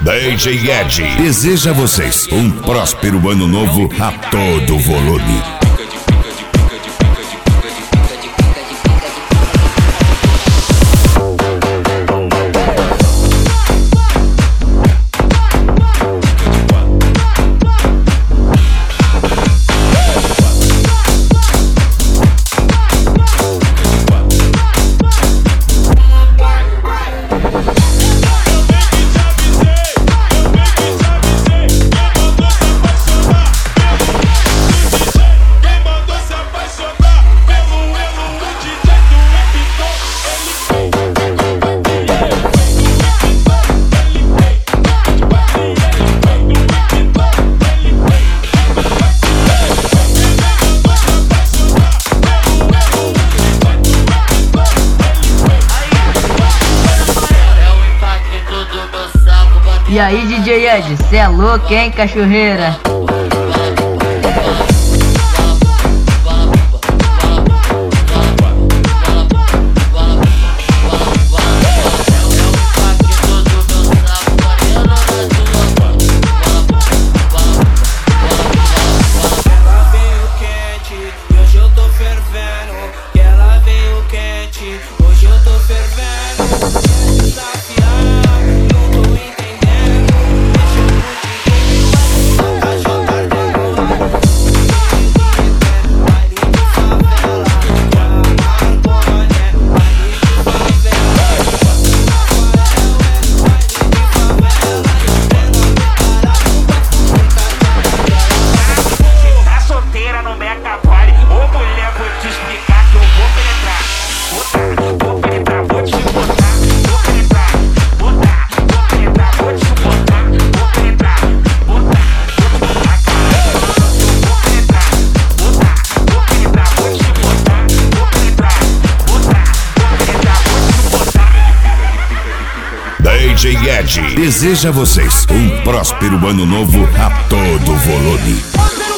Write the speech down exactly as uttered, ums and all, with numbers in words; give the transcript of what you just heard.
D J Ed deseja a vocês um próspero ano novo a todo volume. E aí, D J Ed, cê é louco, hein, cachorreira? Ela veio quente, hoje eu tô fervendo. Ela veio quente, hoje eu tô fervendo. D J Ed deseja a vocês um próspero ano novo a todo volume.